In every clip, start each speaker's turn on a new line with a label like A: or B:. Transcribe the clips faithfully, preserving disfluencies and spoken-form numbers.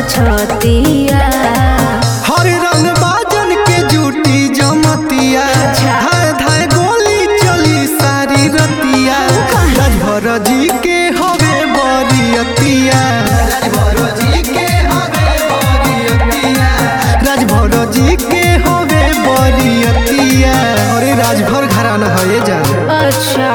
A: छतिया।
B: हर रंग बाजन के जूटी जमतिया, धाय धाय गोली चली सारी रतिया। राजभर जी के हवे बरियतिया, राजभर जी के हवे बरियतिया, राजभर जी के हवे बरियतिया। अरे राजभर घराना है ये जान।
A: अच्छा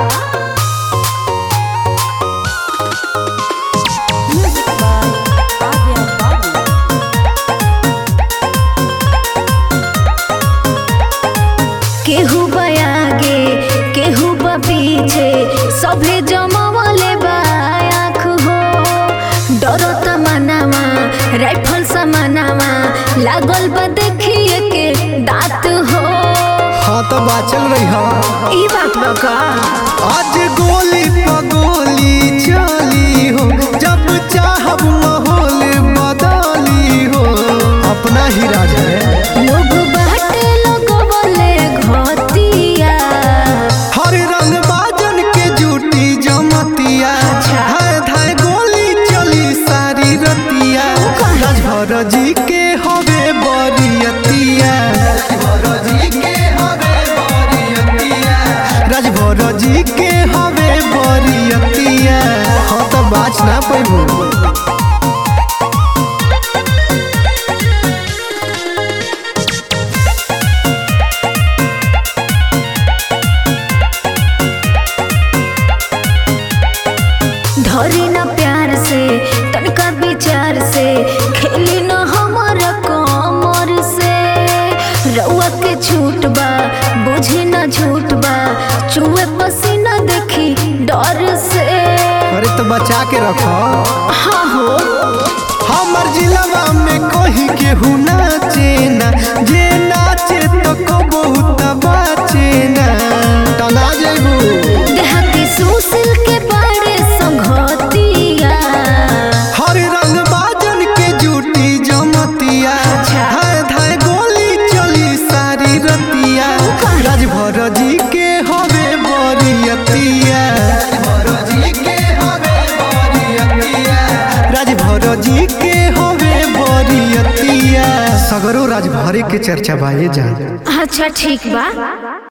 A: केहू बयागे केहू पीछे सभे जमावले बा आँख हो। डरो तमन्नावा राइफल समानावा लागल बा देखिए के दांत हो।
B: हाँ तो बाचल रही हा
A: ई बात बका
B: आज गोली पे गोली चली हो, जब चाहब माहौल बदली हो। अपना ही राज है
A: लोग बाटे लोग बोले घटिया।
B: हर रंग बाजन के जूटी जमतिया, धाय धाय गोली चली सारी रतिया। राजभर जी के हवे बरियतिया, राजभर जी के हवे बरियतिया, राजभर जी के हवे बरियतिया। हाँ तो बाच ना पैबू।
A: धरी न प्यार से तनका विचार से, खेली न हमारा कमर से। रउआ के छूट बा बुझी न झूठ बा, चुए पसीना देखी डर से।
B: अरे तो बचा के रखो।
A: हाँ हो
B: हमर जिलवा में कोई केहू नाचे ना, जे नाचे तो को बहुत बाचे ना। तना जेबू
A: देहाती सुशील के बारे संघतिया।
B: हर रंग बाजन के जूटी जमतिया, धाय धाय गोली चली सारी रतिया। राजभर जी के हवे बरियतिया, राजभर जी के हवे बरियतिया, राजभर जी के हवे बरियतिया। सगरो राजभर के चर्चा बाये जान।
A: अच्छा ठीक बा।